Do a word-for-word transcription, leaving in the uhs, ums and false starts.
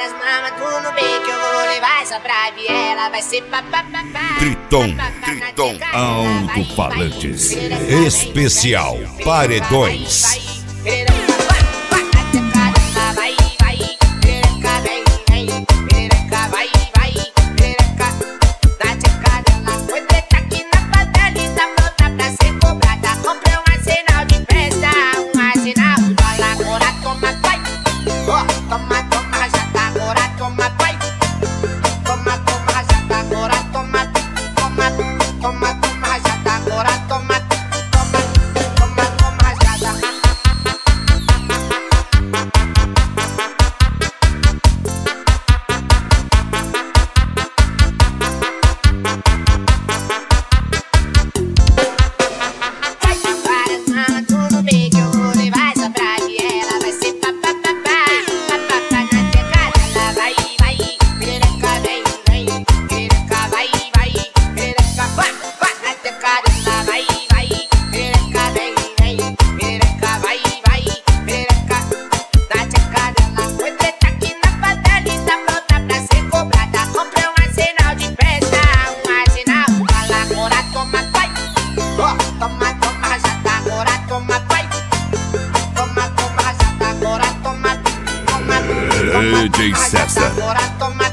várias mamas, tu no bem que eu vou levar essa pra Viela. Vai ser papapá. Triton, Triton, alto-falantes. Especial Paredões. Toma, toma, já tá agora, toma, vai. Toma, toma, já tá agora, toma. Toma, toma, toma, já tá agora, toma. Toma, toma, toma, já tá. Vai ter várias mamas, tudo bem que eu vou levar essa pra Viela. Vai ser papapá. Toma, toma, já tá agora, toma, vai. Toma, toma, já tá agora, toma. Toma, toma, D J toma, já tá César. agora, toma.